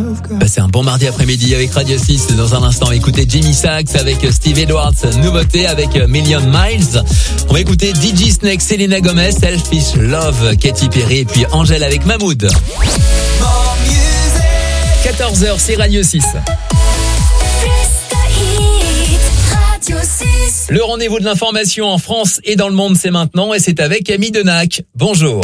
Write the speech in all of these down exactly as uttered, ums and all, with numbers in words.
C'est un bon mardi après-midi avec Radio six. Dans un instant, on va écouter Jimmy Sachs avec Steve Edwards, nouveauté avec Million Miles. On va écouter D J Snake, Selena Gomez, Selfish Love, Katy Perry et puis Angèle avec Mahmoud. quatorze heures, c'est Radio six. Le rendez-vous de l'information en France et dans le monde, c'est maintenant et c'est avec Camille Denac. Bonjour.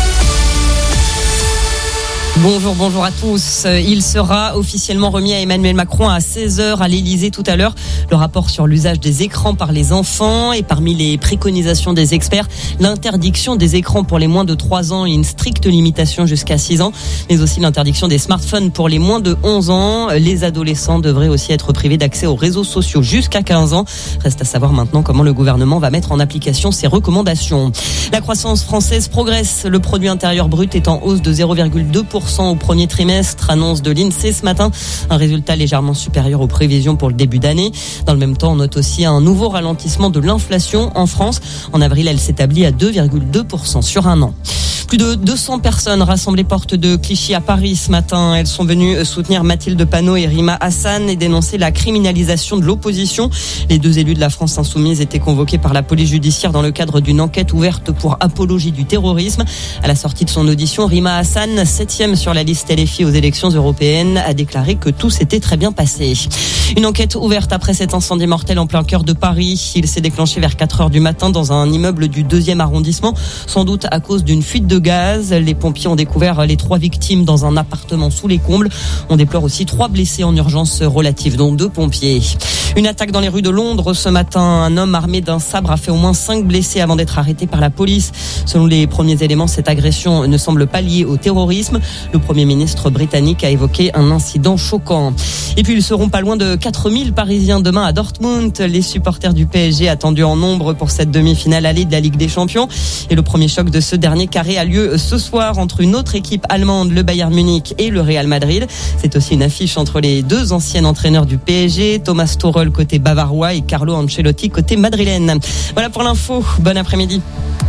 Bonjour, bonjour à tous. Il sera officiellement remis à Emmanuel Macron à seize heures à l'Élysée tout à l'heure. Le rapport sur l'usage des écrans par les enfants et parmi les préconisations des experts, l'interdiction des écrans pour les moins de trois ans et une stricte limitation jusqu'à six ans, mais aussi l'interdiction des smartphones pour les moins de onze ans. Les adolescents devraient aussi être privés d'accès aux réseaux sociaux jusqu'à quinze ans. Reste à savoir maintenant comment le gouvernement va mettre en application ces recommandations. La croissance française progresse. Le produit intérieur brut est en hausse de zéro virgule deux pour cent au premier trimestre, annonce de l'INSEE ce matin. Un résultat légèrement supérieur aux prévisions pour le début d'année. Dans le même temps, on note aussi un nouveau ralentissement de l'inflation en France. En avril, elle s'établit à deux virgule deux pour cent sur un an. Plus de deux cents personnes rassemblées porte de Clichy à Paris ce matin. Elles sont venues soutenir Mathilde Panot et Rima Hassan et dénoncer la criminalisation de l'opposition. Les deux élus de la France insoumise étaient convoqués par la police judiciaire dans le cadre d'une enquête ouverte pour apologie du terrorisme. À la sortie de son audition, Rima Hassan, septième sur la liste L F I aux élections européennes, a déclaré que tout s'était très bien passé. Une enquête ouverte après cet incendie mortel en plein cœur de Paris. Il s'est déclenché vers quatre heures du matin dans un immeuble du deuxième arrondissement, sans doute à cause d'une fuite de gaz. Les pompiers ont découvert les trois victimes dans un appartement sous les combles. On déplore aussi trois blessés en urgence relative, dont deux pompiers. Une attaque dans les rues de Londres ce matin. Un homme armé d'un sabre a fait au moins cinq blessés avant d'être arrêté par la police. Selon les premiers éléments, cette agression ne semble pas liée au terrorisme. Le Premier ministre britannique a évoqué un incident choquant. Et puis ils seront pas loin de quatre mille Parisiens demain à Dortmund. Les supporters du P S G attendus en nombre pour cette demi-finale allée de la Ligue des Champions. Et le premier choc de ce dernier carré a lieu ce soir entre une autre équipe allemande, le Bayern Munich et le Real Madrid. C'est aussi une affiche entre les deux anciens entraîneurs du P S G, Thomas Tuchel côté bavarois et Carlo Ancelotti côté madrilène. Voilà pour l'info. Bon après-midi.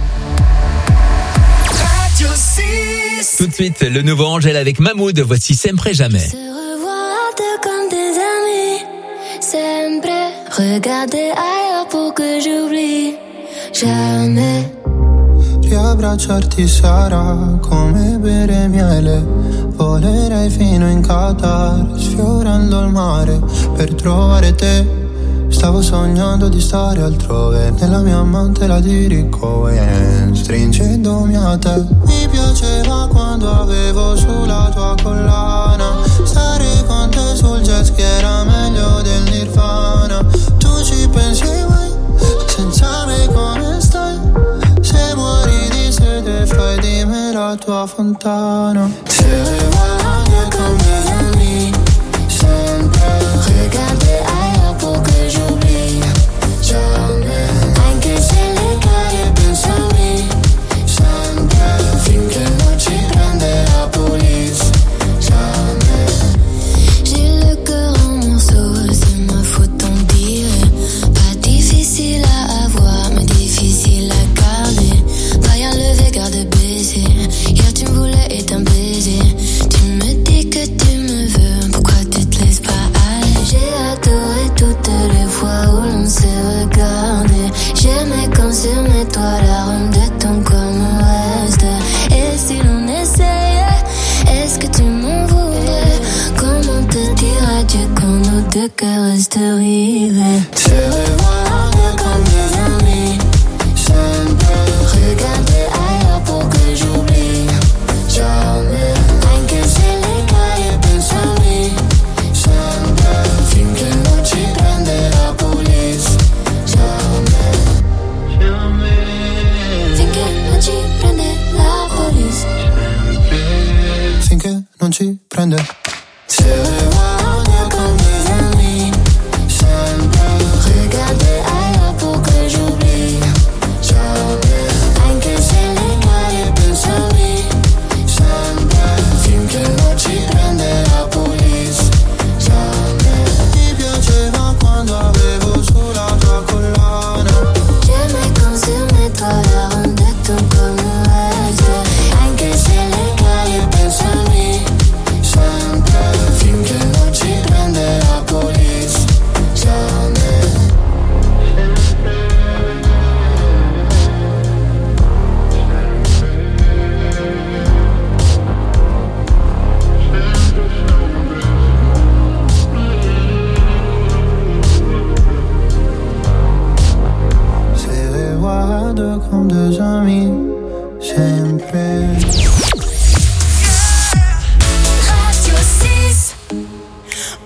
Tout de suite, le nouveau Angèle avec Mahmoud. Voici Sempre Jamais. Se revoir comme des amis, sempre regarder ailleurs pour que j'oublie jamais. Riabbracciarti sarà come bere miele. Volerei fino in Qatar, sfiorando il mare per trovare te. Stavo sognando di stare altrove, nella mia mantela di Ricohen, stringendomi a te. Mi piaceva quando avevo sulla tua collana, stare con te sul jet ski era meglio del Nirvana. Tu ci pensi mai, senza me come stai? Se muori di sete fai di me la tua fontana. Se guardi con mes amis, sempre regarder ailleurs pour que j'oublie jamais. Anche se le cade pensami, sempre finché non ci prende la police, jamais. J'ai le cœur en morceaux, c'est ma faute t'en dire. Pas difficile à avoir, mais difficile à garder. Paille enlevé, garde baiser. Hier tu me voulais et t'un baiser. Tu me dis que tu me veux, pourquoi tu te laisses pas aller? J'ai adoré toutes les fois où l'on s'est regardé. J'aimais quand sur mes toits l'arôme de ton corps me reste. Et si l'on essayait, est-ce que tu m'en voudrais? Comment te dire adieu quand nos deux cœurs restent rivés? Se revoir comme des amis, sempre regarder ailleurs pour que j'oublie jamais. Anche se le cade pensami, sempre finché non ci prende la police, jamais. Finché non ci prende la police, finché non ci prende. Se revoir comme des amis, sempre regarder ailleurs pour que j'oublie jamais. Anche se le cade pensami, sempre finché non ci prende la police, jamais. Mi piaceva quando avevo sulla tua collana. J'aimais quand sur mes toits l'arôme de ton corps me reste. Anche se le cade pensami, sempre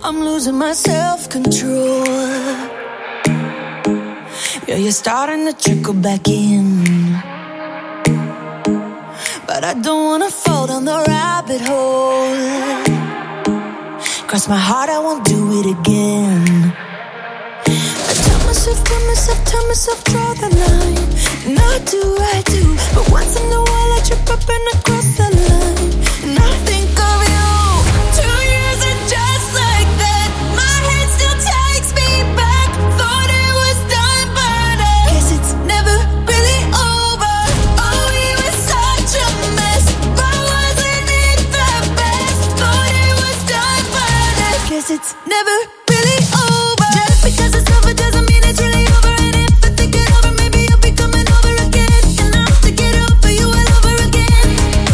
I'm losing my self-control. Yeah, you're starting to trickle back in, but I don't wanna fall down the rabbit hole. Cross my heart, I won't do it again. I tell myself, tell myself, tell myself, draw the line. And I do, I do, but once in a while I trip up and I cross the line. And I think of you. Two years and just like that, my head still takes me back. Thought it was done, but I guess it's never really over. Oh, we were such a mess, but wasn't it the best? Thought it was done, but I guess it's never really over. Just because it's over doesn't mean it's really over. And if I think it over, maybe you'll be coming over again. And I'll have to get over you all over again.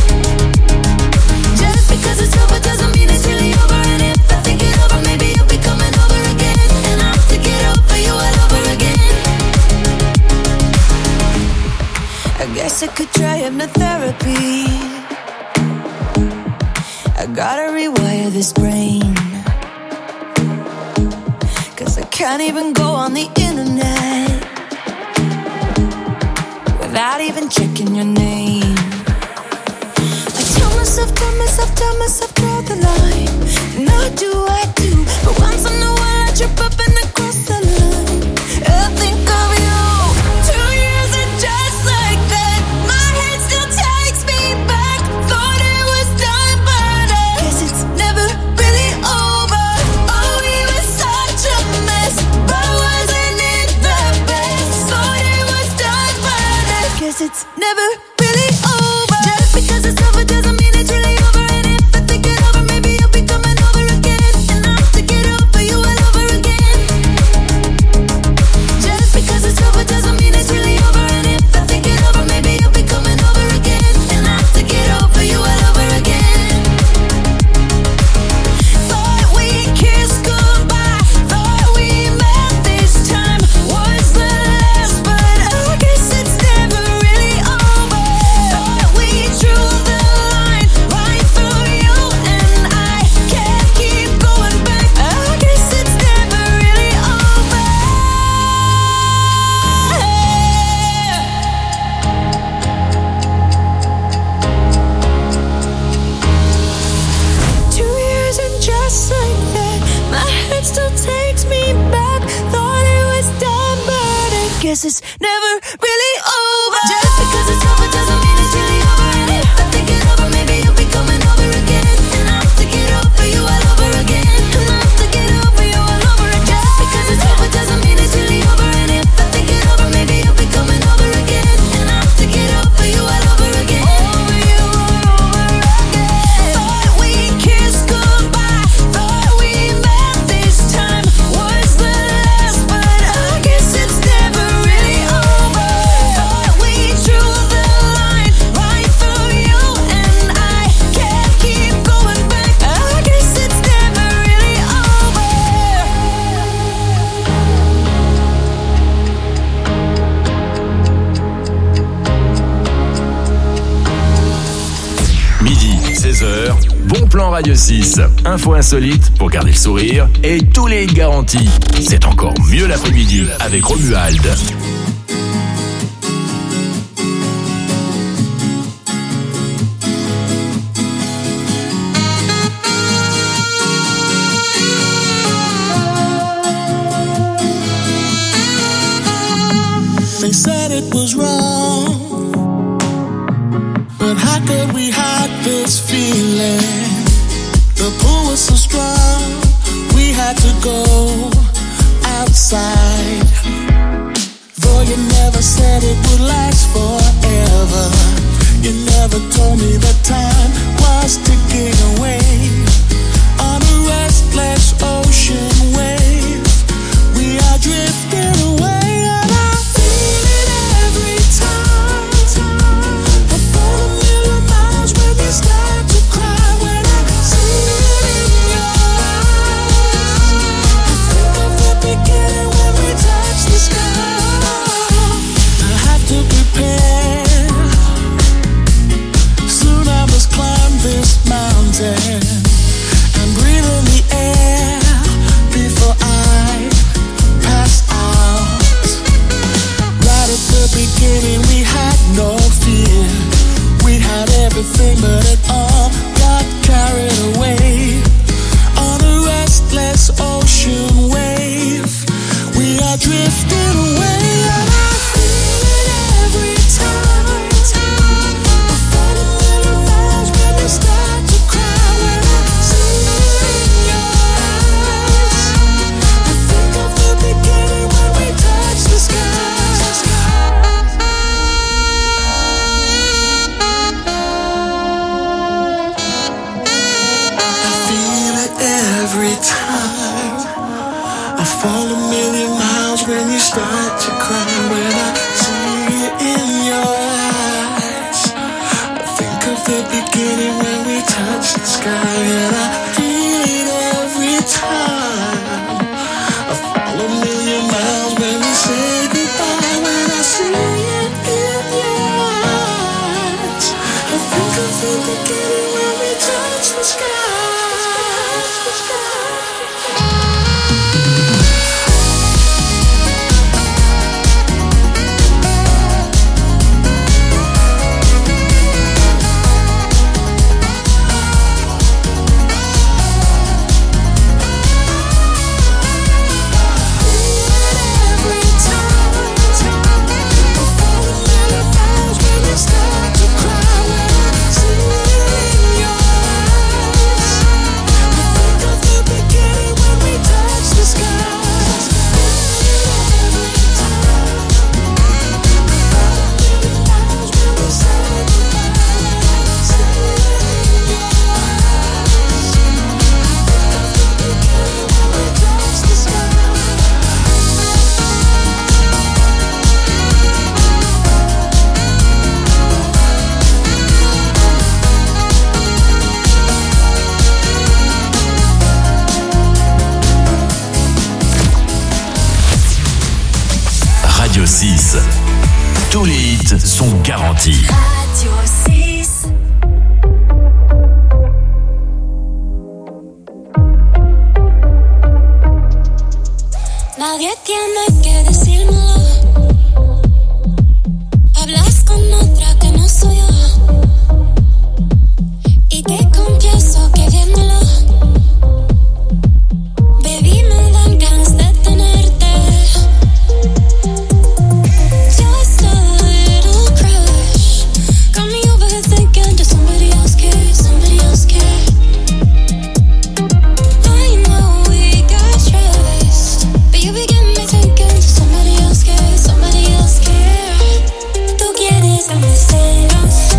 Just because it's over doesn't mean it's really over. And if I think it over, maybe you'll be coming over again. And I'll have to get over you all over again. I guess I could try hypnotherapy. I gotta rewire this brain, I can't even go on the internet without even checking your name. I tell myself, tell myself, tell myself, draw the line. And I do, I do, but once in a while I trip up and I cross the line. I think of you. Two years and just like that, my head still takes me back. Thought it was done, but I guess it's never really over. Oh, we were such a mess, but wasn't it the best? Thought it was done, but I guess it's never really over. Just because it's over doesn't mean it's really over. And if I think it over, maybe you'll be coming over again. And I'll have to get over you all over again. Just because it's over doesn't mean it's really over. And if I think it over, maybe you'll be coming over again. And I'll have to get over you all over again. Thought we kissed goodbye, thought we met this time was the last, but I guess it's never really over. Thought we drew the line right through you and I can't keep going back. I guess it's never really over. Two years and just like that, my head still takes me back. Thought it was done, but I guess it's never really over. Just because it's over doesn't mean it's really over. And if I think it over, maybe you'll be coming over again. And I'll have to get over you all over again. And I'll have to get over you all over again. Just because it's over doesn't mean it's really over. And if I think it over, maybe you'll be coming over again. And I'll have to get over you all over again. Over you all over again. Thought we kissed goodbye, thought we met this time was the last, but I guess it's never really over. Thought we drew the line right through you and I can't keep going back. I guess it's never really over. Midi, seize heures, bon plan Radio six. Info insolite pour garder le sourire et tous les hits garantis. C'est encore mieux l'après-midi avec Romuald. They said it was wrong, but how could we hide this feeling? The pull was so strong, we had to go outside. Though you never said it would last forever, you never told me that time was ticking away. On a restless ocean wave, we are drifting away. And I feel it every time. I fall a million miles when you start to cry. When I see it in your eyes, I think of the beginning when we touch the sky. I have to prepare, soon I must climb this mountain. time. I fall a million miles when you start to cry. When I see it in your eyes, I think of the beginning when we touch the sky. And I feel it every time. I fall a million miles when we say goodbye. When I see it in your eyes, I think of the beginning when we touch the sky. six. Tous les hits sont garantis. Radio six. Nadie tiene que decírmelo. Hablas con otra que no soy yo. Y te confieso que viéndolo, baby, me dan ganas de tenerte. Just a little crush got me overthinking. Does somebody else care? Somebody else care? I know we got trust, but you begin me thinking. Does somebody else care? Somebody else care? Tú quieres que me celos.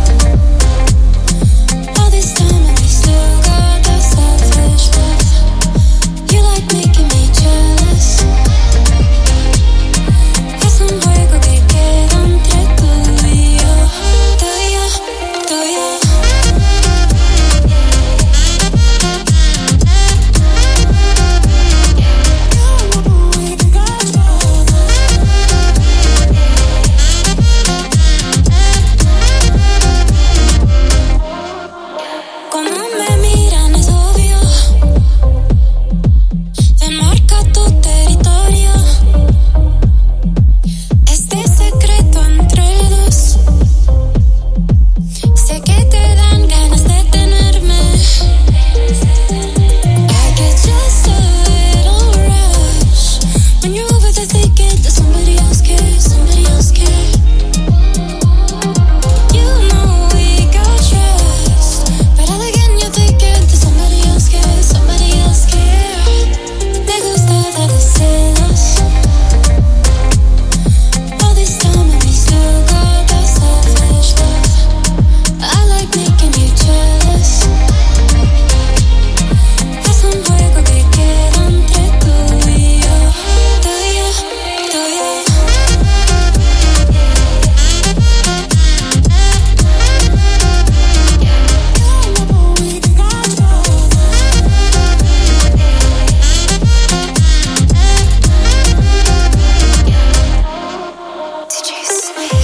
All this time and we still got that selfish love. You like making me jealous. Es un juego que queda entre tú y yo, tú y yo, tú y yo. Como me miran es obvio, enmarca tu territorio. Este secreto entre dos, sé que te dan ganas de tenerme. I get just a little rush when you're over the thinking. Does somebody else care? Somebody else care? You know we got trust, but all again you're thinking. Does somebody else care? Somebody else care? Me gusta de los celos. All this time and we still got that selfish love. I like making you jealous. Es un juego que queda entre tú y yo, tú y yo, tú y yo. Did you sleep?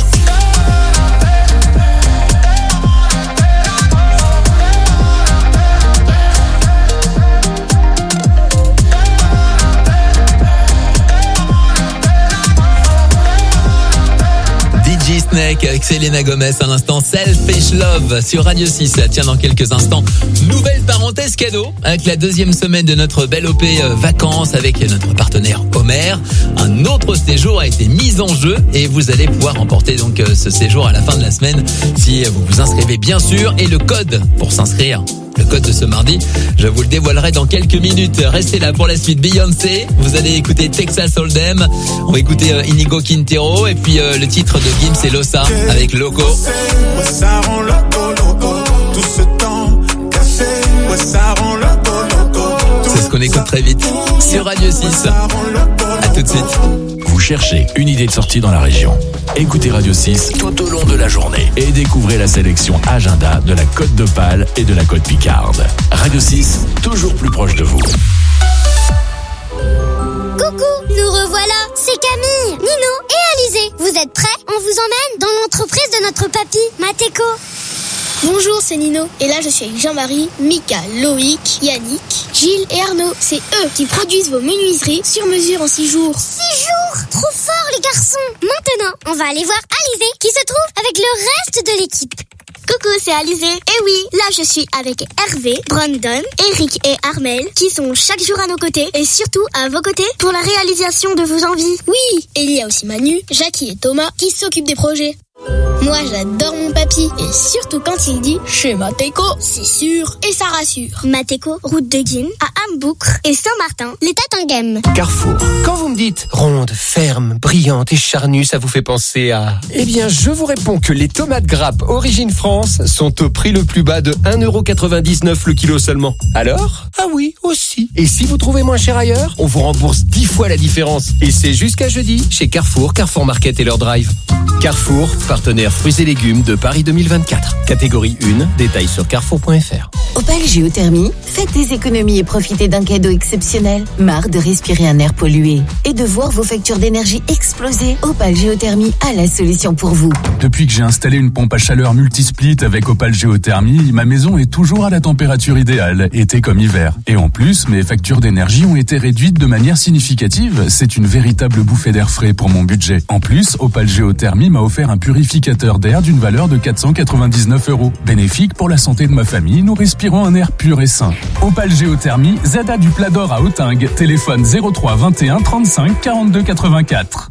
D J Snake avec Selena Gomez à l'instant, Selfish Love sur Radio six. Tiens, dans quelques instants, nouvelle parenthèse cadeau avec la deuxième semaine de notre belle O P euh, vacances avec notre partenaire Homer. Un autre séjour a été mis en jeu et vous allez pouvoir remporter donc euh, ce séjour à la fin de la semaine si vous vous inscrivez bien sûr. Et le code pour s'inscrire, le code de ce mardi, je vous le dévoilerai dans quelques minutes. Restez là pour la suite. Beyoncé, vous allez écouter Texas Hold'em, on va écouter euh, Inigo Quintero et puis euh, le titre de Gims et Losa avec Loco. Ouais, ça rend loco, loco. Tout ce temps cassé, ouais, ça rend loco, loco. C'est ce qu'on écoute très vite sur Radio six. À tout de suite. Vous cherchez une idée de sortie dans la région? Écoutez Radio six tout au long de la journée et découvrez la sélection agenda de la Côte d'Opale et de la Côte Picarde. Radio six, toujours plus proche de vous. Coucou, nous revoilà, c'est Camille, Nino et Alizé. Vous êtes prêts? On vous emmène dans l'entreprise de notre papy, Mateko. Bonjour, c'est Nino. Et là, je suis avec Jean-Marie, Mika, Loïc, Yannick, Gilles et Arnaud. C'est eux qui produisent vos menuiseries sur mesure en six jours. Six jours? Trop fort, les garçons. Maintenant, on va aller voir Alizé qui se trouve avec le reste de l'équipe. Coucou, c'est Alizé. Et oui, là je suis avec Hervé, Brandon, Eric et Armel qui sont chaque jour à nos côtés et surtout à vos côtés pour la réalisation de vos envies. Oui, et il y a aussi Manu, Jackie et Thomas qui s'occupent des projets. Moi j'adore mon papy et surtout quand il dit chez Mateko, c'est sûr et ça rassure. Mateko, route de Guine, à Amboucre et Saint-Martin, les Tatinghem. Carrefour. Quand vous me dites ronde, ferme, brillante et charnue, ça vous fait penser à... Eh bien, je vous réponds que les tomates grappes Origine France sont au prix le plus bas de un euro quatre-vingt-dix-neuf le kilo seulement. Alors? Ah oui, aussi. Et si vous trouvez moins cher ailleurs, on vous rembourse dix fois la différence. Et c'est jusqu'à jeudi chez Carrefour, Carrefour Market et leur drive. Carrefour, partenaire fruits et légumes de Paris deux mille vingt-quatre. Catégorie un, détails sur carrefour point f r. Opale Géothermie, faites des économies et profitez d'un cadeau exceptionnel. Marre de respirer un air pollué et de voir vos factures d'énergie exploser. Opale Géothermie a la solution pour vous. Depuis que j'ai installé une pompe à chaleur multisplit avec Opale Géothermie, ma maison est toujours à la température idéale, été comme hiver. Et en plus, mes factures d'énergie ont été réduites de manière significative. C'est une véritable bouffée d'air frais pour mon budget. En plus, Opale Géothermie m'a offert un purificateur d'air d'une valeur de quatre cent quatre-vingt-dix-neuf euros. Bénéfique pour la santé de ma famille, nous respirons un air pur et sain. Opale Géothermie, Zada du Plat d'Or à Autingue. Téléphone zéro trois vingt et un trente-cinq quarante-deux quatre-vingt-quatre.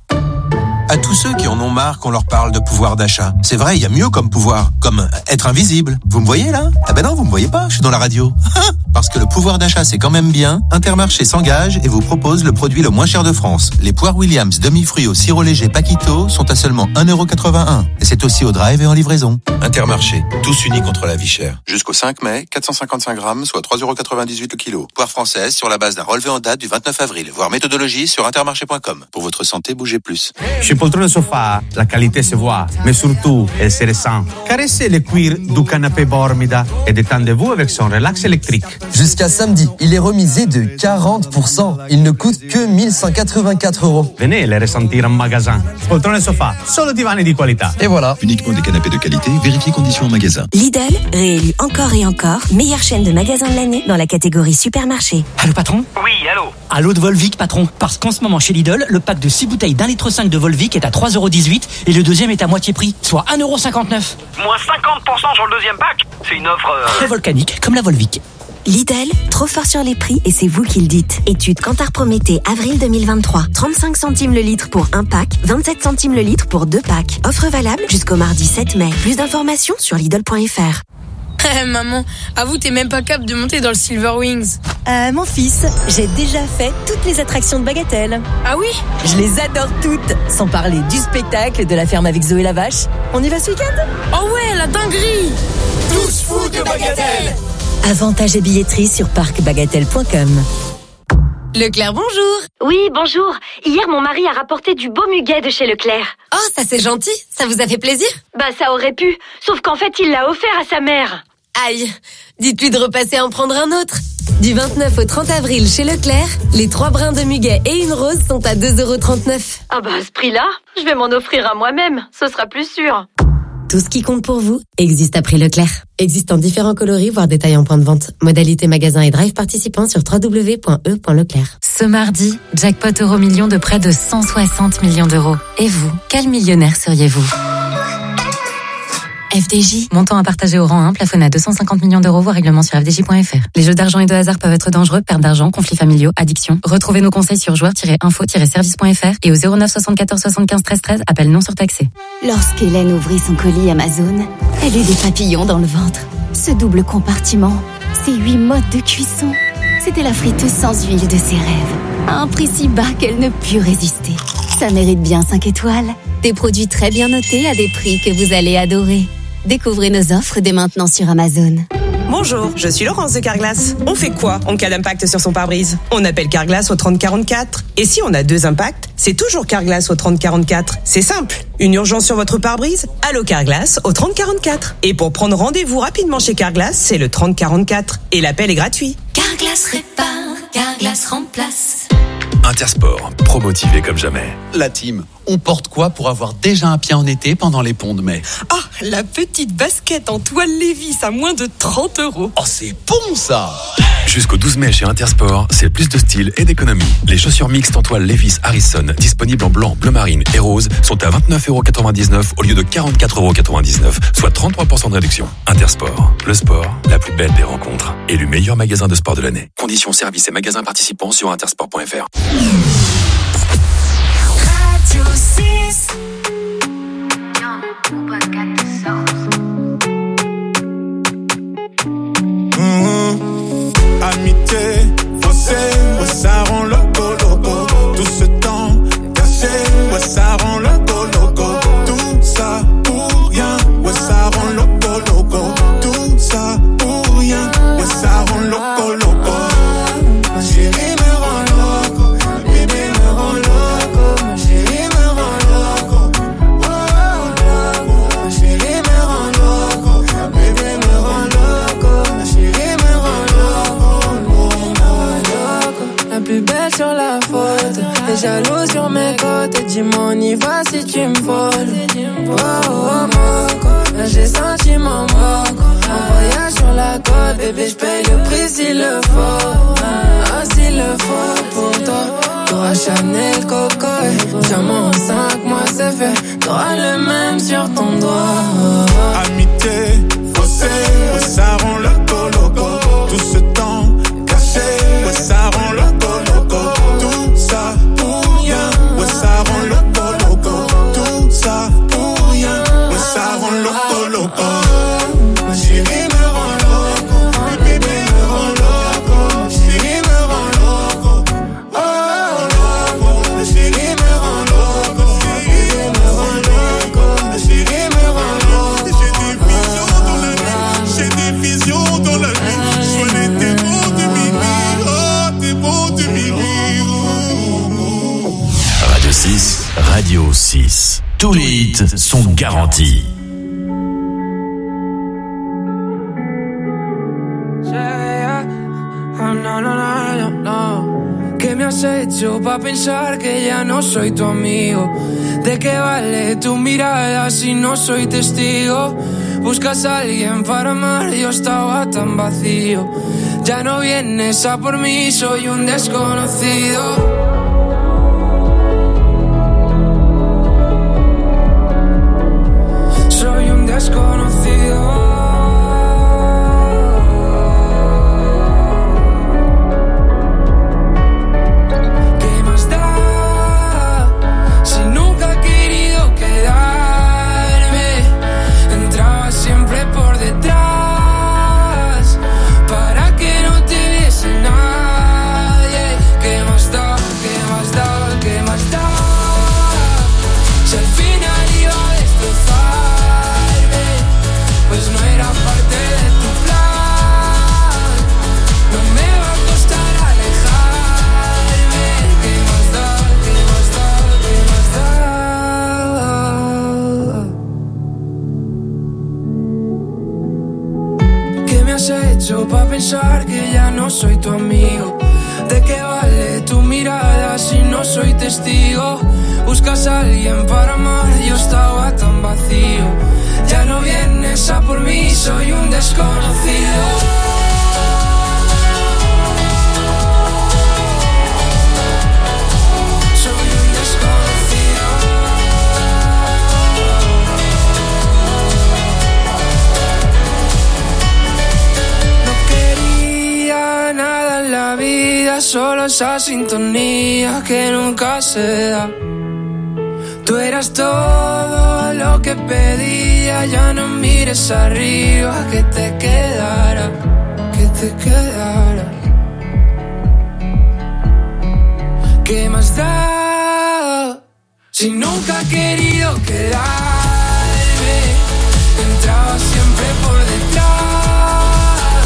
À tous ceux qui en ont marre qu'on leur parle de pouvoir d'achat. C'est vrai, il y a mieux comme pouvoir, comme être invisible. Vous me voyez là? Ah ben non, vous me voyez pas, je suis dans la radio. Parce que le pouvoir d'achat c'est quand même bien, Intermarché s'engage et vous propose le produit le moins cher de France. Les poires Williams demi-fruits au sirop léger Paquito sont à seulement un euro quatre-vingt-un. Et c'est aussi au drive et en livraison. Intermarché, tous unis contre la vie chère. Jusqu'au cinq mai, quatre cent cinquante-cinq grammes, soit trois euros quatre-vingt-dix-huit le kilo. Poire française sur la base d'un relevé en date du vingt-neuf avril. Voir méthodologie sur intermarché point com. Pour votre santé, bougez plus. Chez Poltrone Sofa, la qualité se voit, mais surtout, elle se ressent. Caressez le cuir du canapé Bormida et détendez-vous avec son relax électrique. Jusqu'à samedi, il est remisé de quarante pour cent. Il ne coûte que mille cent quatre-vingt-quatre euros. Venez le ressentir en magasin. Poltrone Sofa, solo divani di qualità. Et voilà. Uniquement des canapés de qualité, vérifiez conditions en magasin. Lidl, réélu encore et encore, meilleure chaîne de magasins de l'année dans la catégorie supermarché. Allô patron? Oui, allô. Allô de Volvic patron. Parce qu'en ce moment chez Lidl, le pack de six bouteilles d'un litre cinq de Volvic est à trois euros dix-huit et le deuxième est à moitié prix, soit un euro cinquante-neuf. Moins cinquante pour cent sur le deuxième pack. C'est une offre... Euh... Très volcanique, comme la Volvic. Lidl, trop fort sur les prix et c'est vous qui le dites. Étude Kantar Prométhée, avril deux mille vingt-trois. trente-cinq centimes le litre pour un pack, vingt-sept centimes le litre pour deux packs. Offre valable jusqu'au mardi sept mai. Plus d'informations sur Lidl point f r. Eh maman, avoue t'es même pas capable de monter dans le Silver Wings. Euh, mon fils, j'ai déjà fait toutes les attractions de Bagatelle. Ah oui? Je les adore toutes, sans parler du spectacle de la ferme avec Zoé la vache. On y va ce week-end? Oh ouais, la dinguerie! Tous fous de Bagatelle! Avantages et billetterie sur parc bagatelle point com. Leclerc, bonjour. Oui, bonjour. Hier, mon mari a rapporté du beau muguet de chez Leclerc. Oh, ça c'est gentil. Ça vous a fait plaisir? Bah, ça aurait pu. Sauf qu'en fait, il l'a offert à sa mère. Aïe. Dites-lui de repasser en prendre un autre. Du vingt-neuf au trente avril chez Leclerc, les trois brins de muguet et une rose sont à deux euros trente-neuf. Ah bah, à ce prix-là, je vais m'en offrir à moi-même. Ce sera plus sûr. Tout ce qui compte pour vous existe à prix Leclerc. Existe en différents coloris, voire détails en point de vente. Modalité magasin et drive participants sur w w w point e point leclerc. Ce mardi, jackpot euro million de près de cent soixante millions d'euros. Et vous, quel millionnaire seriez-vous? F D J, montant à partager au rang un, plafonné à deux cent cinquante millions d'euros, voire règlement sur f d j point f r. Les jeux d'argent et de hasard peuvent être dangereux, perte d'argent, conflits familiaux, addiction. Retrouvez nos conseils sur joueurs tiret info tiret service point f r et au zéro neuf soixante-quatorze soixante-quinze treize treize, appel non surtaxé. Lorsqu'Hélène ouvrit son colis Amazon, elle eut des papillons dans le ventre. Ce double compartiment, ces huit modes de cuisson, c'était la friteuse sans huile de ses rêves. À un prix si bas qu'elle ne put résister. Ça mérite bien cinq étoiles. Des produits très bien notés à des prix que vous allez adorer. Découvrez nos offres dès maintenant sur Amazon. Bonjour, je suis Laurence de Carglass. On fait quoi en cas d'impact sur son pare-brise? On appelle Carglass au trente quarante-quatre. Et si on a deux impacts, c'est toujours Carglass au trente quarante-quatre. C'est simple. Une urgence sur votre pare-brise? Allô Carglass au trente quarante-quatre. Et pour prendre rendez-vous rapidement chez Carglass, c'est le trente quarante-quatre. Et l'appel est gratuit. Carglass répare, Carglass remplace. Intersport, pro-motivé comme jamais. La team, on porte quoi pour avoir déjà un pied en été pendant les ponts de mai? Ah, la petite basket en toile Levi's à moins de trente euros. Oh, c'est bon ça! Jusqu'au douze mai chez Intersport, c'est plus de style et d'économie. Les chaussures mixtes en toile Levi's Harrison, disponibles en blanc, bleu marine et rose, sont à vingt-neuf euros quatre-vingt-dix-neuf au lieu de quarante-quatre euros quatre-vingt-dix-neuf, soit trente-trois pour cent de réduction. Intersport, le sport, la plus belle des rencontres. Élu meilleur magasin de sport de l'année. Conditions, services et magasins participants sur intersport point f r. Radio six. Mmh. Amitié, faussée, ouais, ça rend loco, loco. Tout ce temps caché, ouais, ça rend loco, loco. Tout ça pour rien, ouais, ça rend loco, loco. Tout ça pour rien, ouais, ça rend loco, loco. Ma chérie me rend loco, ma bébé me rend loco. Ma chérie me rend loco, oh, loco. Ma chérie me rend loco, ma bébé me rend loco. Ma chérie me rend la plus belle sur la photo, les jaloux sur mes côtes. Dis-moi on y va si tu me voles. Oh oh moco, là j'ai senti mon moco. Un voyage sur la côte, bébé j'paye le prix s'il le faut. Ah s'il le faut pour toi. T'auras Chanel Coco et diamant en cinq mois c'est fait. T'auras le même sur ton doigt. Amitié, faussée, ouais, ça rend loco, loco. Tout ce temps caché, ouais, ça rend loco, loco. Tout ça pour rien, ouais, ça rend loco, loco. Tout ça pour rien, ouais, ça rend loco, loco. Ma chérie me rend loco, ma bébé me rend loco. Ma chérie me rend loco, oh loco. Ma chérie me rend loco, ma bébé me rend loco. Ma chérie me rend loco. J'ai des visions dans la nuit, j'ai des visions dans la nuit. Sois des bons de minuit, oh, des bons de minuit. Radio six, Radio six. Tous les hits sont garantis. Oh, no, no, no, no. ¿Qué me has hecho pa' pensar que ya no soy tu amigo? ¿De qué vale tu mirada si no soy testigo? Buscas a alguien para amar, yo estaba tan vacío. Ya no vienes a por mí, soy un desconocido. Soy un desconocido. Pa' pensar que ya no soy tu amigo. ¿De qué vale tu mirada si no soy testigo? Buscas a alguien para amar, yo estaba tan vacío. Ya no vienes a por mí, soy un desconocido. Solo esa sintonía que nunca se da. Tú eras todo lo que pedía, ya no mires arriba, que te quedara, que te quedara. ¿Qué más da? Si nunca he querido quedarme, entraba siempre por detrás.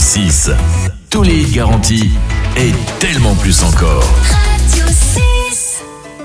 six. Tous les hits garantis et tellement plus encore. Radio six.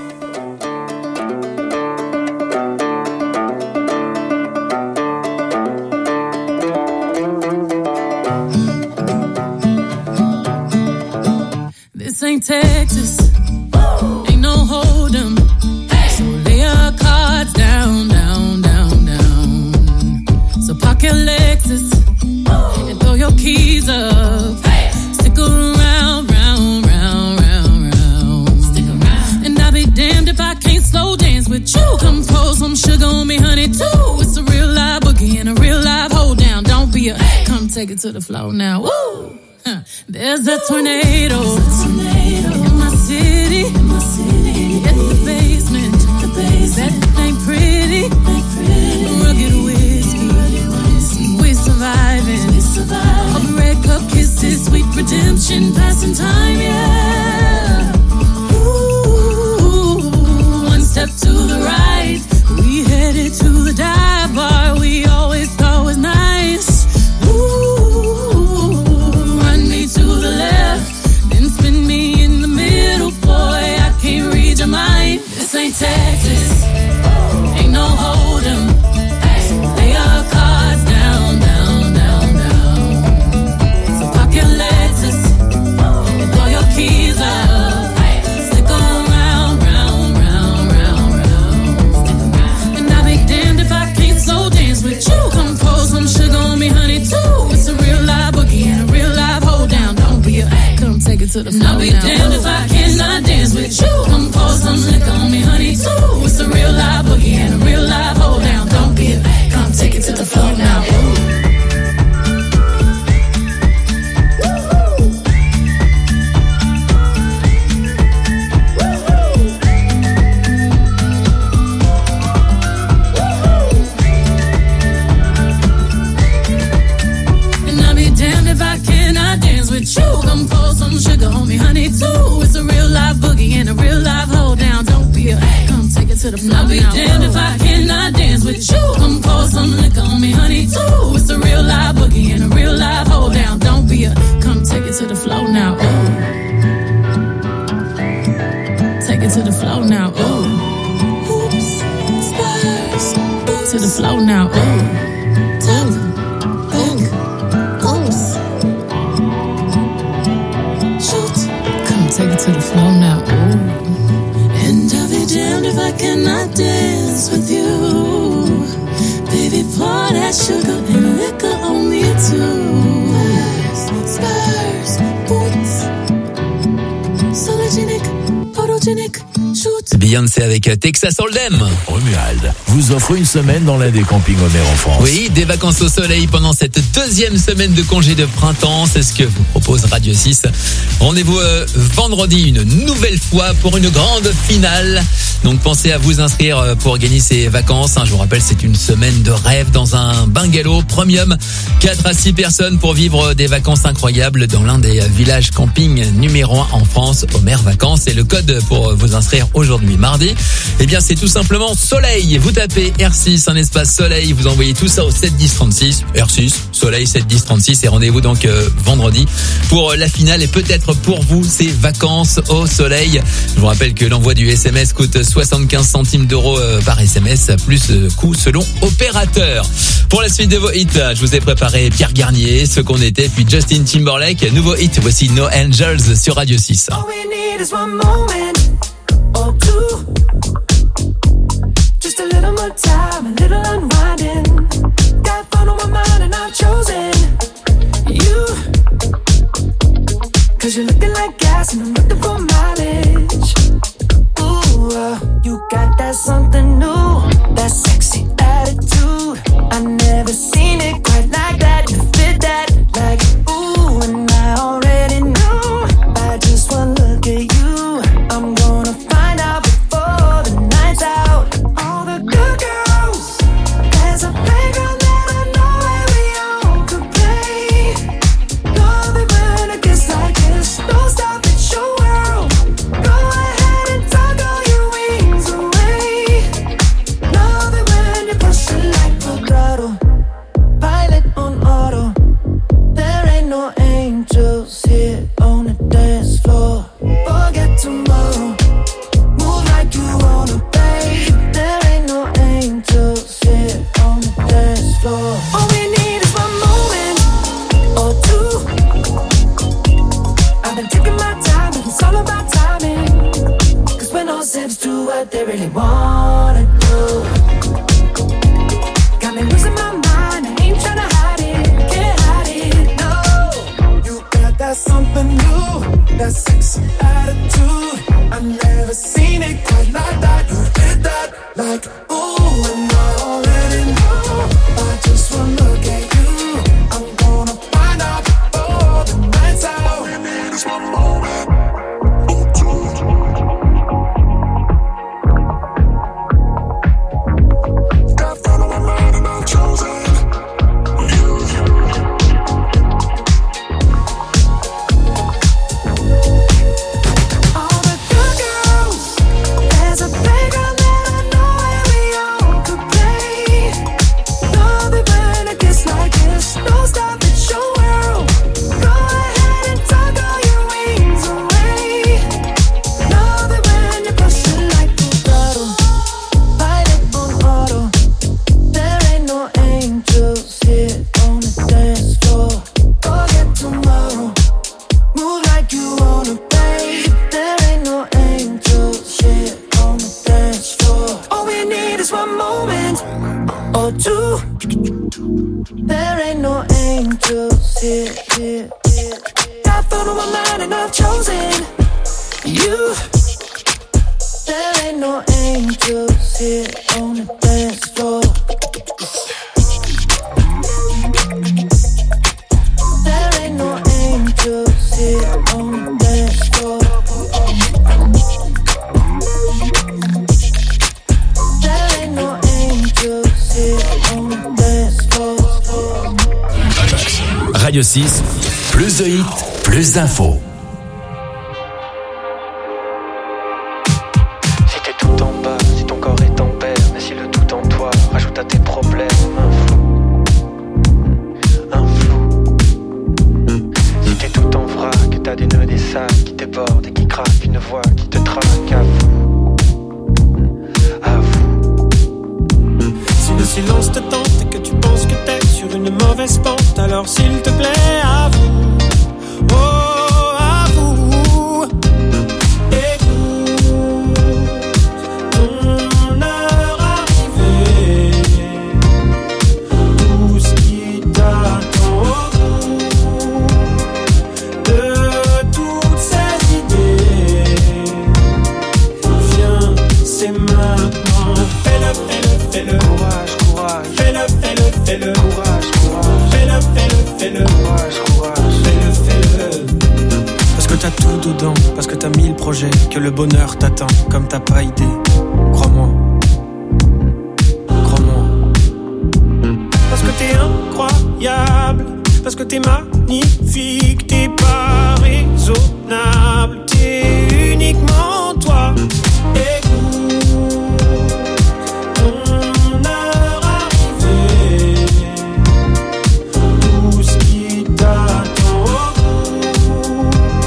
This ain't Texas. Ain't no hold'em. So lay your cards down, down, down, down. So park your Lexus and throw your keys up. Stick around, round, round, round, round. Stick around. And I'll be damned if I can't slow dance with you. Come pour some sugar on me, honey, too. It's a real live boogie and a real live hold down. Don't be a come take it to the floor now. Woo! Huh. There's a tornado, in my city, in my city. At the basement, the basement. That ain't pretty, ain't pretty. Rugged whiskey, we're surviving. We survive. All the red cup kisses, sweet redemption, passing time, yeah. Ooh, one step to the right, we headed to the dive bar we always thought was nice. To the left, then spin me in the middle, boy, I can't read your mind. This ain't Texas, ain't no hold'em. So lay your cards down, down, down, down. So park your Lexus and throw your keys up. Stick around, round, round, round, round. And I'll be damned if I can't slow dance with you. Come pour some sugar on me, honey, too. It's a real live boogie and a real live hold down. Don't be a come take it to the floor. I'll be damned if I cannot dance with you. Come pour some liquor on me, honey, too. It's a real live boogie and a real live hold down. Don't be a come take it to the floor now. Ooh. With you, come pour some sugar on me, honey, too. It's a real live boogie and a real live hold down. Don't be a come take it to the floor. I'll be damned if I cannot dance with you. Come pour some liquor on me, honey, too. It's a real live boogie and a real live hold down. Don't be a come take it to the floor now. Ooh. Take it to the floor now. Ooh. Oops, spurs, to the floor now. Ooh. Tap, back, oops. Take it to the floor now, ooh. And I'll be damned if I cannot dance with you. Baby, pour that sugar and liquor on me too. Spurs, boots, sologenic, photogenic, shoot. Beyoncé avec Texas Hold'em. Romuald vous offre une semaine dans l'un des campings Homer en France. Oui, des vacances au soleil pendant cette deuxième semaine de congé de printemps. C'est ce que vous propose Radio six. Rendez-vous euh, vendredi une nouvelle fois pour une grande finale. Donc pensez à vous inscrire pour gagner ces vacances. Je vous rappelle, c'est une semaine de rêve dans un bungalow premium. quatre à six personnes pour vivre des vacances incroyables dans l'un des villages camping numéro un en France, Homer Vacances. Et le code pour vous inscrire aujourd'hui, mardi, eh bien c'est tout simplement soleil. Vous tapez R six, un espace soleil, vous envoyez tout ça au sept dix trente-six. R six, soleil, sept dix trente-six. Et rendez-vous donc euh, vendredi pour la finale et peut-être pour vous ces vacances au soleil. Je vous rappelle que l'envoi du S M S coûte soixante-quinze centimes d'euros par S M S, plus coût selon opérateur. Pour la suite de vos hits, je vous ai préparé Pierre Garnier, Ce qu'on était, puis Justin Timberlake, nouveau hit, voici No Angels sur Radio six. All we need is one moment or two. Just a little more time, a little unwinding. Got fun on my mind and I've chosen you. Cause you're looking like gas and I'm looking for mileage. Ooh, uh, you got that something new, that sexy attitude. I never seen it quite like that. You fit that like ooh, and I already knew by just one look at you. I'm lips do what they really wanna do. Got me losing my mind, I ain't tryna hide it, can't hide it, no. You got that something new, that sexy attitude. I've never seen it quite like that. You hit that like ooh, and I already know. I just wanna look at you. I'm gonna find out before the night's out. All we need is one moment. Radio six, plus de hits, plus d'infos. Si t'es tout en bas, si ton corps est en paix, mais si le tout en toi rajoute à tes problèmes un flou, un flou. Si t'es tout en vrac, que t'as des nœuds, des sacs qui débordent et qui craquent, une voix qui te traque, à vous, à vous. Si le silence te tente et que tu penses que t'es sur une mauvaise pente, alors s'il te plaît, avoue, oh, avoue. Écoute ton heure arrivée, tout ce qui t'attend au bout de toutes ces idées. Viens, c'est maintenant. Fais-le, fais-le, fais-le. Courage, courage. Fais-le, fais-le, fais-le. Courage, courage. Fais-le, fais-le, fais-le. Courage, courage. Fais-le, fais-le. Parce que t'as tout dedans, parce que t'as mille projets, que le bonheur t'attend comme t'as pas idée. Crois-moi. Crois-moi. Parce que t'es incroyable, parce que t'es magnifique, t'es pas raisonnable, t'es uniquement toi. Écoute ton heure arrivée, tout ce qui t'attend au bout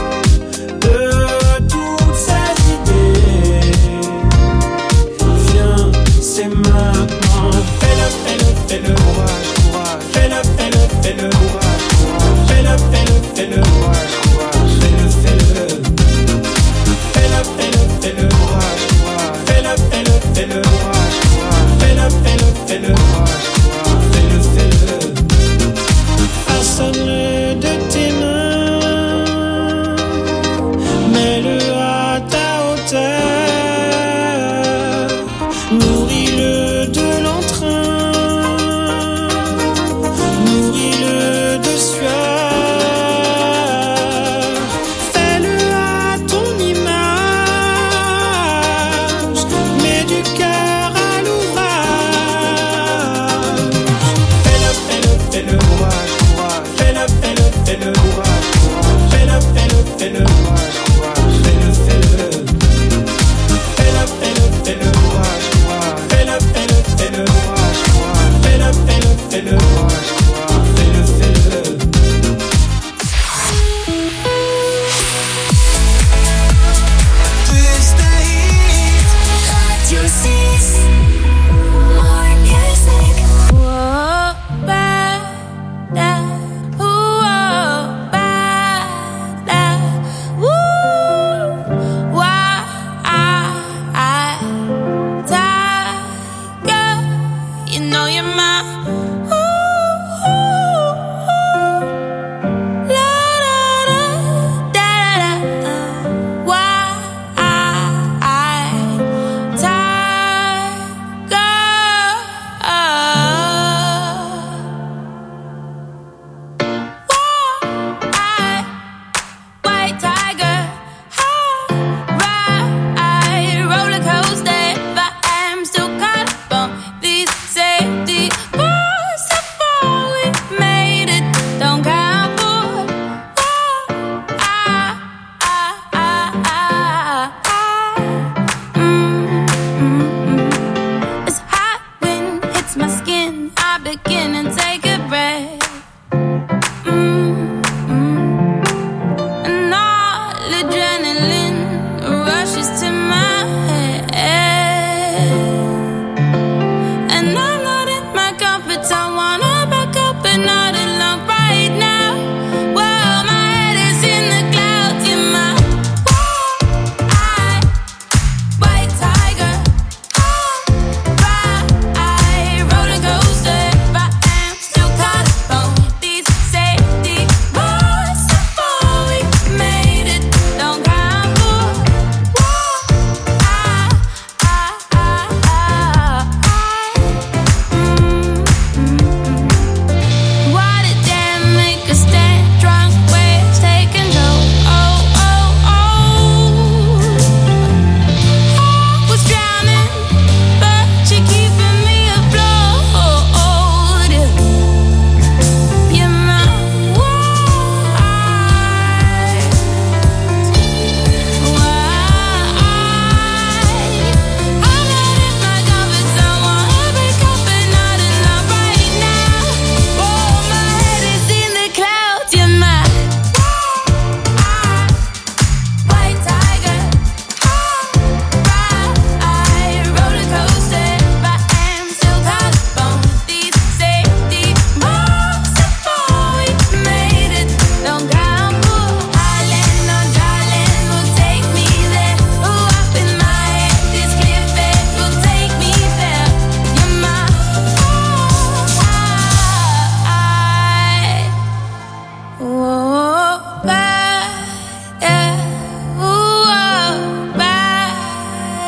de toutes ces idées. Viens, c'est maintenant. Fais-le, fais-le, fais-le. Courage, courage. Fais-le, fais-le, fais-le. Courage, courage. Fais-le, fais-le, fais-le. Courage, courage. Fais-le, fais-le. Fais-le, fais-le.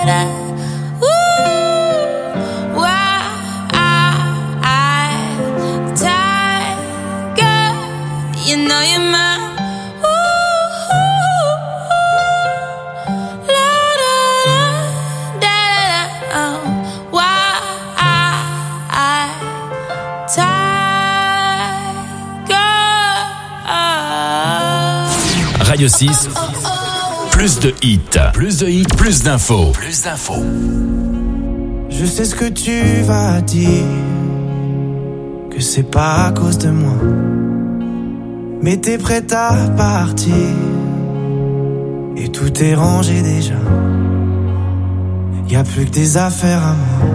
da. Ooh, why I, tiger, you know you're mine. Radio six, plus de hits, plus de hits, plus d'infos, plus d'infos. Je sais ce que tu vas dire, que c'est pas à cause de moi, mais t'es prête à partir, et tout est rangé déjà. Y a plus que des affaires à moi.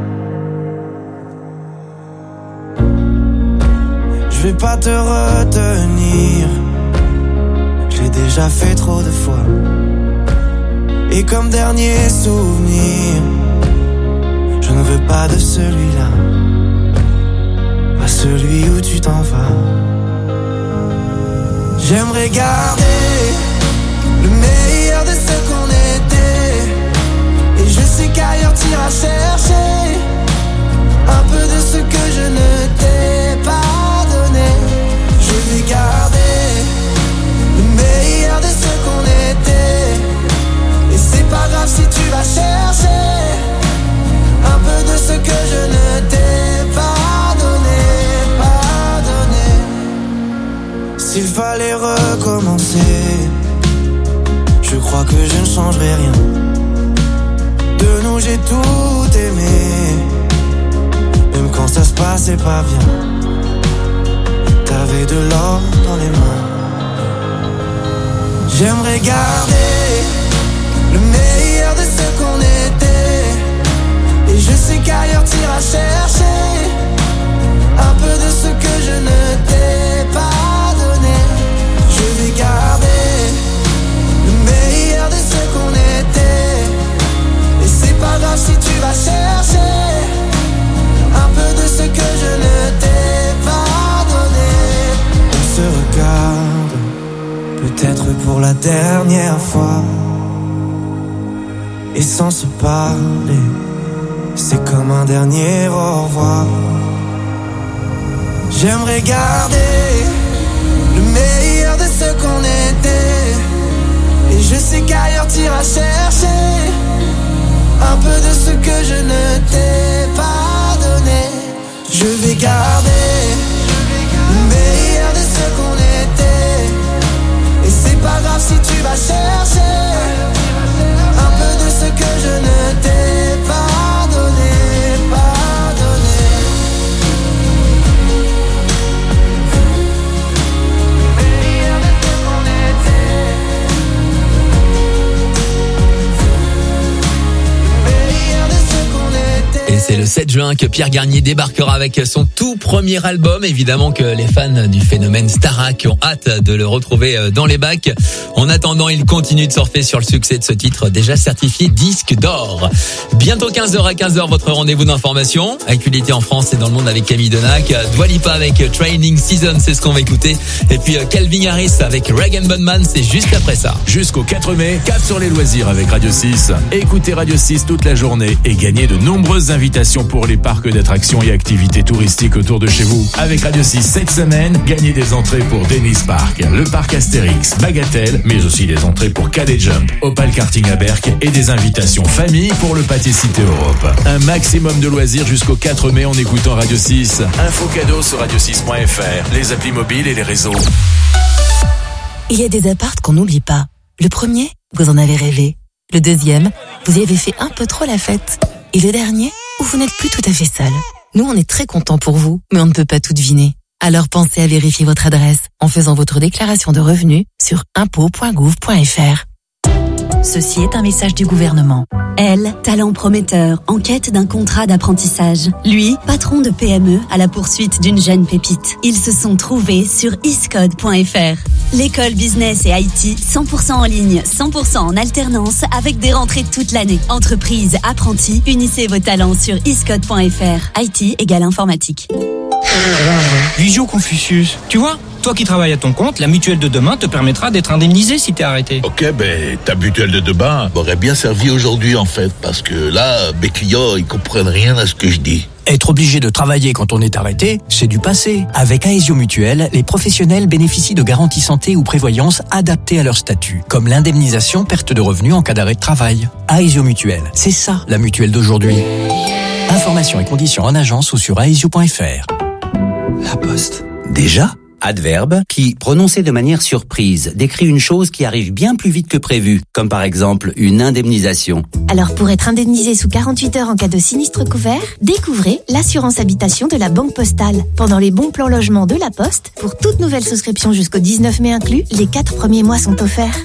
Je vais pas te retenir, j'ai déjà fait trop de fois. Et comme dernier souvenir, je ne veux pas de celui-là, pas celui où tu t'en vas. J'aimerais garder le meilleur de ce qu'on était, et je sais qu'ailleurs t'iras chercher un peu de ce que je ne t'ai pas donné. Je vais garder le meilleur de ce qu'on était, et c'est pas grave si tu vas chercher un peu de ce que je ne t'ai pas donné, pas donné. S'il fallait recommencer, je crois que je ne changerai rien. De nous j'ai tout aimé, même quand ça se passait pas bien. T'avais de l'or dans les mains. J'aimerais garder le meilleur de ce qu'on était, et je sais qu'ailleurs t'iras chercher un peu de ce que je ne t'ai pas donné. Je vais garder le meilleur de ce qu'on était, et c'est pas grave si tu vas chercher un peu de ce que je ne t'ai pas donné. On se regarde, peut-être pour la dernière fois, et sans se parler, c'est comme un dernier au revoir. J'aimerais garder le meilleur de ce qu'on était, et je sais qu'ailleurs t'iras chercher un peu de ce que je ne t'ai pas donné. Je vais garder le meilleur de ce qu'on était, et c'est pas grave si tu vas chercher un peu de ce que je ne t'ai pas donné, pas donné. Le meilleur de ce qu'on était, le meilleur de ce qu'on était. Et c'est le sept juin que Pierre Garnier débarquera avec son tout premier album. Évidemment que les fans du phénomène Starac ont hâte de le retrouver dans les bacs. En attendant, il continue de surfer sur le succès de ce titre déjà certifié disque d'or. Bientôt quinze heures à quinze heures, votre rendez-vous d'information. Actualité en France et dans le monde avec Camille Denac. Dua Lipa avec Training Season, c'est ce qu'on va écouter. Et puis Calvin Harris avec Rag and Bone Man, c'est juste après ça. Jusqu'au quatre mai, cap sur les loisirs avec Radio six. Écoutez Radio six toute la journée et gagnez de nombreuses invitations pour les parcs d'attractions et activités touristiques autour de chez vous. Avec Radio six cette semaine, gagnez des entrées pour Dennis Park, le parc Astérix, Bagatelle, mais aussi des entrées pour Cadet Jump, Opal Karting à Berck et des invitations famille pour le Pâté Cité Europe. Un maximum de loisirs jusqu'au quatre mai en écoutant Radio six. Info cadeau sur radio six point f r, les applis mobiles et les réseaux. Il y a des apparts qu'on n'oublie pas. Le premier, vous en avez rêvé. Le deuxième, vous y avez fait un peu trop la fête. Et le dernier, où vous n'êtes plus tout à fait seul. Nous, on est très contents pour vous, mais on ne peut pas tout deviner. Alors pensez à vérifier votre adresse en faisant votre déclaration de revenus sur impôts point gouv point f r. Ceci est un message du gouvernement. Elle, talent prometteur, en quête d'un contrat d'apprentissage. Lui, patron de P M E à la poursuite d'une jeune pépite. Ils se sont trouvés sur iscode point f r. L'école business et I T, cent pour cent en ligne, cent pour cent en alternance, avec des rentrées toute l'année. Entreprise, apprentis, unissez vos talents sur iscode point f r. I T égale informatique. Visio Confucius, tu vois, Toi qui travailles à ton compte, la mutuelle de demain te permettra d'être indemnisé si t'es arrêté. Ok, ben ta mutuelle de demain m'aurait bien servi aujourd'hui en fait, parce que là, mes clients, ils comprennent rien à ce que je dis. Être obligé de travailler quand on est arrêté, c'est du passé. Avec Aesio Mutuelle, les professionnels bénéficient de garanties santé ou prévoyance adaptées à leur statut, comme l'indemnisation perte de revenus en cas d'arrêt de travail. Aesio Mutuelle, c'est ça la mutuelle d'aujourd'hui. Informations et conditions en agence ou sur aesio point f r. La Poste. Déjà ? Adverbe qui, prononcé de manière surprise, décrit une chose qui arrive bien plus vite que prévu, comme par exemple une indemnisation. Alors pour être indemnisé sous quarante-huit heures en cas de sinistre couvert, découvrez l'assurance habitation de la Banque Postale. Pendant les bons plans logement de la Poste, pour toute nouvelle souscription jusqu'au dix-neuf mai inclus, les quatre premiers mois sont offerts.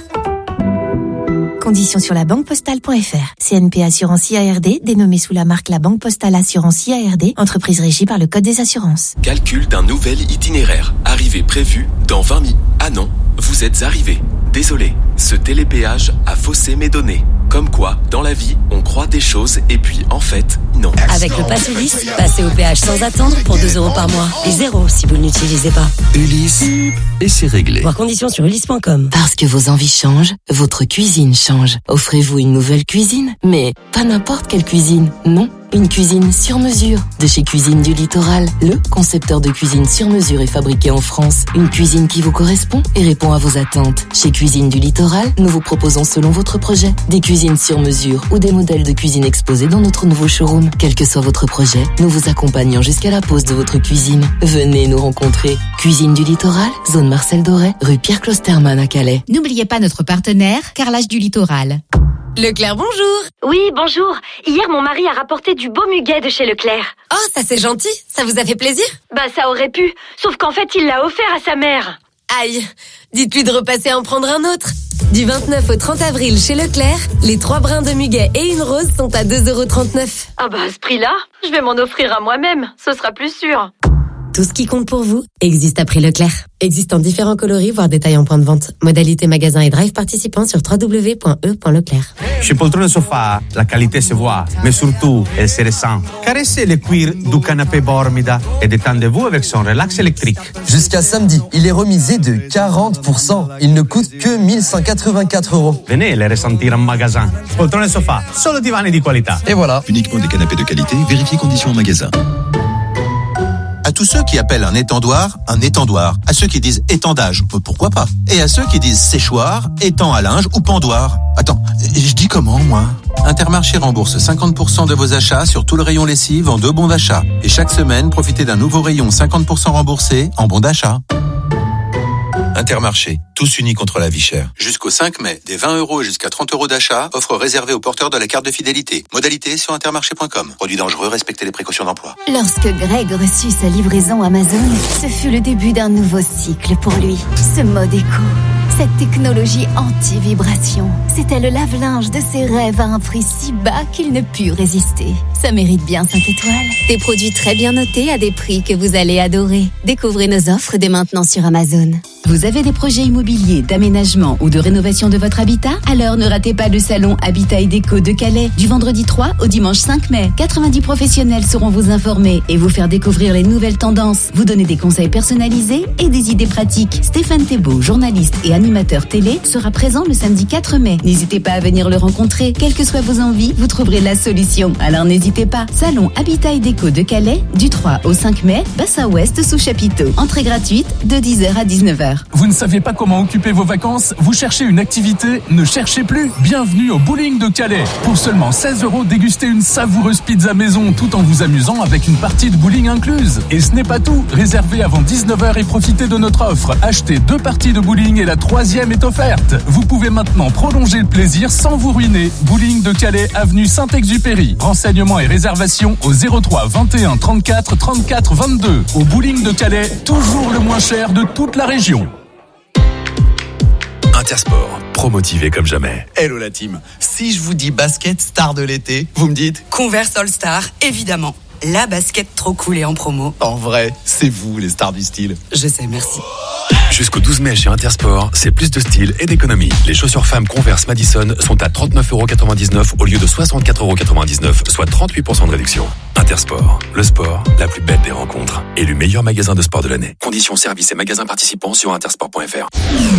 Conditions sur la banque postale point f r. C N P Assurance I A R D, dénommée sous la marque La Banque Postale Assurance I A R D, entreprise régie par le Code des assurances. Calcul d'un nouvel itinéraire. Arrivée prévue dans vingt minutes. Ah non, vous êtes arrivé. Désolé, ce télépéage a faussé mes données. Comme quoi, dans la vie, on croit des choses et puis en fait, non. Avec le Pass Ulysse, passez au péage sans attendre pour deux euros par mois. Et zéro si vous ne l'utilisez pas. Ulysse, et c'est réglé. Voir conditions sur ulysse point com. Parce que vos envies changent, votre cuisine change. Offrez-vous une nouvelle cuisine, mais pas n'importe quelle cuisine, non. Une cuisine sur mesure de chez Cuisine du Littoral. Le concepteur de cuisine sur mesure est fabriqué en France. Une cuisine qui vous correspond et répond à vos attentes. Chez Cuisine du Littoral, nous vous proposons selon votre projet des cuisines sur mesure ou des modèles de cuisine exposés dans notre nouveau showroom. Quel que soit votre projet, nous vous accompagnons jusqu'à la pose de votre cuisine. Venez nous rencontrer. Cuisine du Littoral, zone Marcel Doré, rue Pierre Clostermann à Calais. N'oubliez pas notre partenaire, Carrelage du Littoral. Leclerc, bonjour. Oui, bonjour. Hier, mon mari a rapporté du beau muguet de chez Leclerc. Oh, ça c'est gentil. Ça vous a fait plaisir? Bah, ça aurait pu. Sauf qu'en fait, il l'a offert à sa mère. Aïe. Dites-lui de repasser en prendre un autre. Du vingt-neuf au trente avril chez Leclerc, les trois brins de muguet et une rose sont à deux euros trente-neuf. Ah bah, à ce prix-là, je vais m'en offrir à moi-même. Ce sera plus sûr. Tout ce qui compte pour vous existe à prix Leclerc. Existe en différents coloris, voire détails en point de vente. Modalité magasin et drive participants sur w w w point e point leclerc. Chez Poltrone Sofa, la qualité se voit, mais surtout, elle se ressent. Caressez le cuir du canapé Bormida et détendez-vous avec son relax électrique. Jusqu'à samedi, il est remisé de quarante pour cent. Il ne coûte que mille cent quatre-vingt-quatre euros. Venez les ressentir en magasin. Poltrone Sofa, solo divani di qualità. Et voilà. Uniquement des canapés de qualité, vérifiez conditions en magasin. À tous ceux qui appellent un étendoir un étendoir, à ceux qui disent étendage, pourquoi pas, et à ceux qui disent séchoir, étend à linge ou pendoir. Attends, je dis comment moi ? Intermarché rembourse cinquante pour cent de vos achats sur tout le rayon lessive en deux bons d'achat. Et chaque semaine, profitez d'un nouveau rayon cinquante pour cent remboursé en bons d'achat. Intermarché, tous unis contre la vie chère. Jusqu'au cinq mai, des vingt euros jusqu'à trente euros d'achat, offre réservée aux porteurs de la carte de fidélité. Modalité sur intermarché point com. Produit dangereux, respectez les précautions d'emploi. Lorsque Greg reçut sa livraison Amazon, ce fut le début d'un nouveau cycle pour lui. Ce mode éco, cette technologie anti-vibration, c'était le lave-linge de ses rêves à un prix si bas qu'il ne put résister. Ça mérite bien cinq étoiles. Des produits très bien notés à des prix que vous allez adorer. Découvrez nos offres dès maintenant sur Amazon. Vous avez des projets immobiliers, d'aménagement ou de rénovation de votre habitat? Alors ne ratez pas le salon Habitat et Déco de Calais du vendredi trois au dimanche cinq mai. quatre-vingt-dix professionnels seront vous informer et vous faire découvrir les nouvelles tendances, vous donner des conseils personnalisés et des idées pratiques. Stéphane Thébault, journaliste et animateur télé, sera présent le samedi quatre mai. N'hésitez pas à venir le rencontrer. Quelles que soient vos envies, vous trouverez la solution. Alors n'hésitez pas. Salon Habitat et Déco de Calais du trois au cinq mai, bassin ouest sous chapiteau. Entrée gratuite de dix heures à dix-neuf heures. Vous ne savez pas comment occuper vos vacances? Vous cherchez une activité? Ne cherchez plus. Bienvenue au bowling de Calais. Pour seulement seize euros, dégustez une savoureuse pizza maison tout en vous amusant avec une partie de bowling incluse. Et ce n'est pas tout. Réservez avant dix-neuf heures et profitez de notre offre. Achetez deux parties de bowling et la troisième est offerte. Vous pouvez maintenant prolonger le plaisir sans vous ruiner. Bowling de Calais, avenue Saint-Exupéry. Renseignements et réservations au zéro trois vingt et un trente-quatre trente-quatre vingt-deux. Au bowling de Calais, toujours le moins cher de toute la région. Intersport, promotivé comme jamais. Hello la team. Si je vous dis basket star de l'été, vous me dites Converse All Star, évidemment. la basket trop cool et en promo. En vrai, c'est vous les stars du style. Je sais, merci. Jusqu'au douze mai chez Intersport, c'est plus de style et d'économie. Les chaussures femmes Converse Madison sont à trente-neuf euros quatre-vingt-dix-neuf au lieu de soixante-quatre euros quatre-vingt-dix-neuf, soit trente-huit pour cent de réduction. Intersport, le sport, la plus belle des rencontres. Élu meilleur magasin de sport de l'année. Conditions, services et magasins participants sur intersport point f r.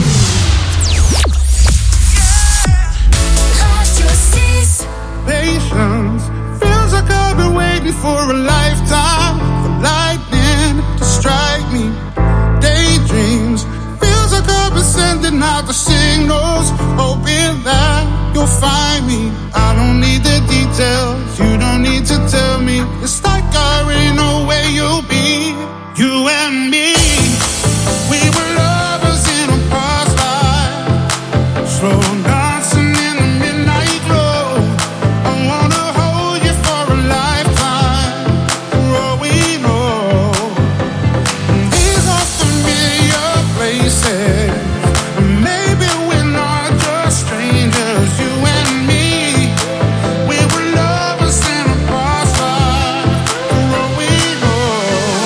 Patience feels like I've been waiting for a lifetime for lightning to strike me. Daydreams feels like I've been sending out the signals, hoping that you'll find me. I don't need the details, you don't need to tell me. It's like I already know where you'll be. You and me, we were lovers in a past life, slow dancing in the midnight glow. I wanna hold you for a lifetime, for all we know. These are familiar places, and maybe we're not just strangers. You and me, we were lovers in a past life, for all we know.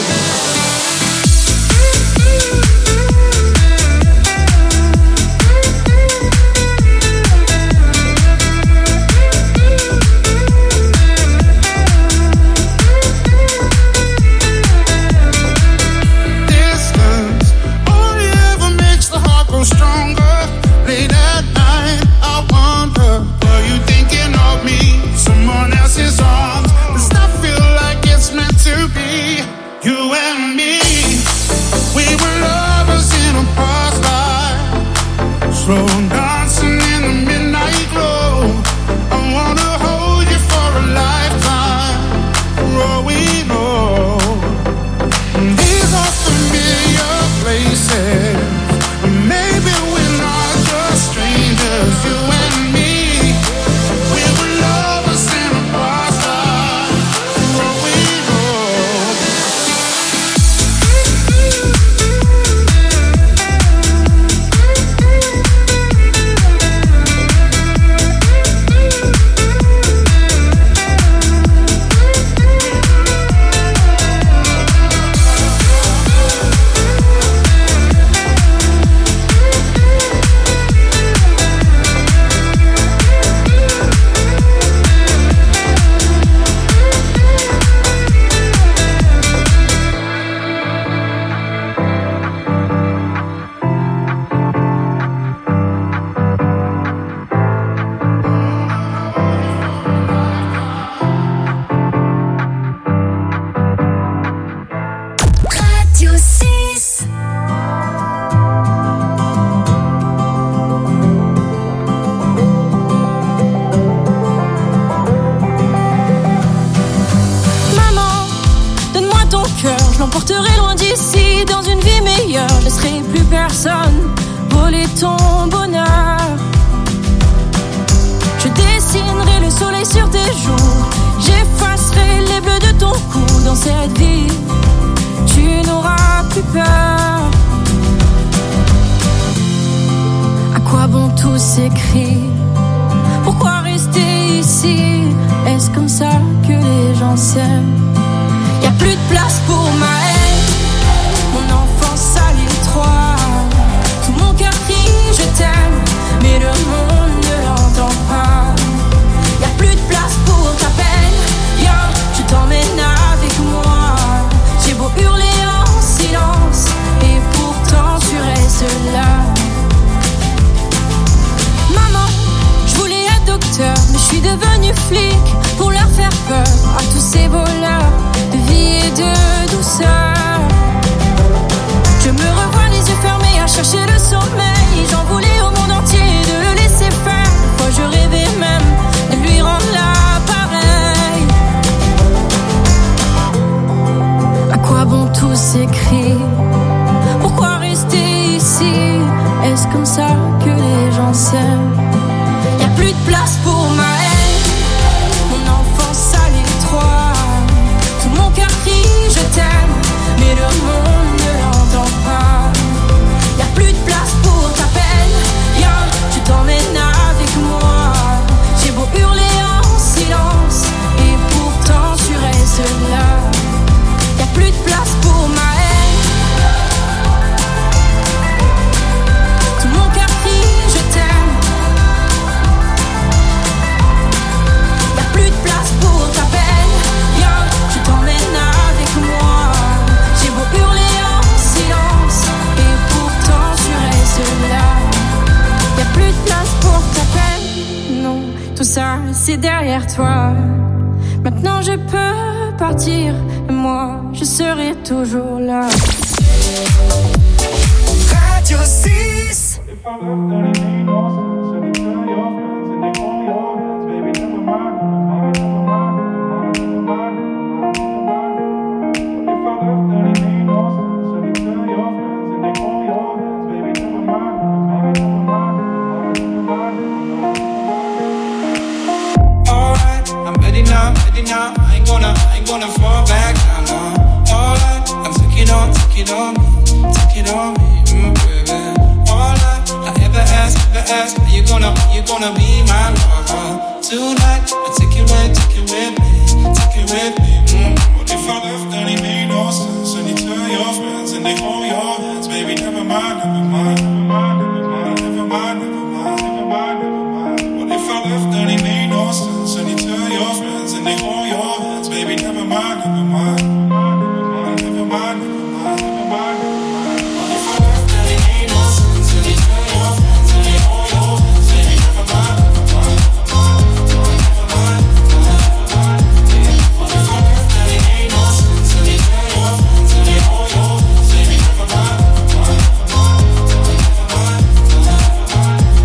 Distance only ever makes the heart grow stronger. Late at night, I wonder, are you thinking of me? Someone else's arms. Does that feel like it's meant to be? You and me, we were lovers in a past life, slow dancing in the midnight glow. I wanna hold you for a lifetime, for all we know. These are familiar places, and maybe we're not just strangers. You and me, we were lovers in a past life, for all we know. Radio six. Maman, donne-moi ton cœur, je l'emporterai loin d'ici, dans une vie meilleure. Je laisserai plus personne voler ton bonheur. Je dessinerai le soleil sur tes joues, j'effacerai les bleus de ton cou. Dans cette vie, tu n'auras plus peur. À quoi bon tous ces cris? Pourquoi rester ici? Est-ce comme ça que les gens s'aiment? Y'a plus de place pour ma haine, mon enfance à l'étroit. Tout mon cœur crie je t'aime, mais le monde ne l'entend pas. Y'a plus de place pour ta peine, viens, je t'emmène avec moi. J'ai beau hurler en silence, et pourtant tu restes là. Maman, je voulais être docteur, mais je suis devenue flic pour leur faire peur à tous ces voleurs de vie et de douceur. Je me revois les yeux fermés à chercher le sommeil. J'en voulais au monde entier de le laisser faire. Fois je rêvais même de lui rendre l'appareil. À quoi bon tous ces cris? Pourquoi rester ici? Est-ce comme ça que les gens s'aiment? Y'a plus de place pour ma haine, mon enfance à l'étroit. Tout mon cœur crie je t'aime, mais le monde ne l'entend pas. Y'a plus de place pour ta peine, derrière toi. Maintenant je peux partir et moi je serai toujours là. Radio six. Now, I ain't gonna, I ain't gonna fall back now, no. All I, I'm take it on, take it on me, take it on me, mm, baby. All I, I ever ask, ever ask, are you gonna, are you gonna be my lover? Tonight, I take it with, take it with me, take it with me, mm. What if I left, then it made no sense, and you tell your friends, and they hold your hands, baby, never mind, never mind, never mind, never mind, never mind, never mind, never mind, never mind. What if I left, then it made no sense, and you tell your friends, and they hold your hands, baby, never mind, never mind, never mind, never mind, never mind. What if I left, then it made no sense, and you tell your friends, and they hold your hands, baby, never mind, never mind, never mind, never mind. What if I left, then it made no sense, and you tell your friends, and they hold your hands, baby, never mind, never mind, never mind, never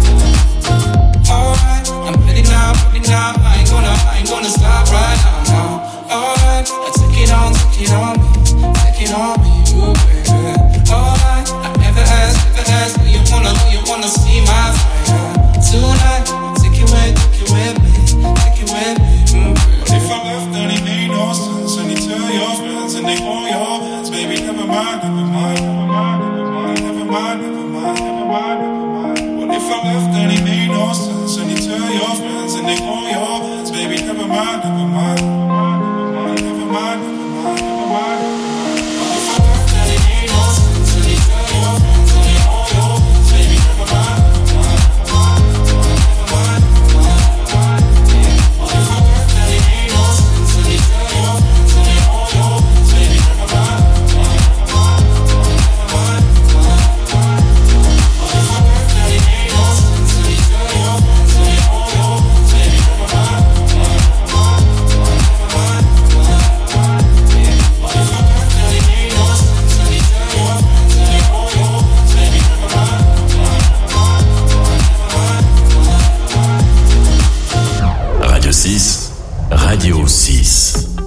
mind. Alright, I'm ready now, ready now. I ain't gonna, I ain't gonna stop right now, now. Alright, I take it on, take it on me, take it on me, ooh, baby. Alright, I never ask, never ask, do you wanna, do you wanna see my fire? Tonight, take it with, take it with me, take it with me, ooh, baby. What if I left, then it made no sense, and you tell your friends, and they hold your hands, baby, never mind, never mind, never mind, never mind, never mind, never mind, never mind, never mind. What if I left, then it made no sense, and you tell your friends, and they hold your hands, baby, never mind, never mind, never mind, never mind, never mind, never mind. What if I left, then it made no sense, and you tell your friends, and they hold your hands, baby, never mind, never mind, never mind, never mind. What if I left, then it made no sense, and you tell your friends, and they hold your hands, baby, never mind, never mind, never mind, never mind. What if I left, then it made no sense, and you tell your friends, and they hold your hands, baby, never mind, never mind, never mind, never mind. What if I left, then it made no sense, and you tell your friends, and they hold your hands, baby, never mind, never mind, never mind, never mind. Radio six, Radio six.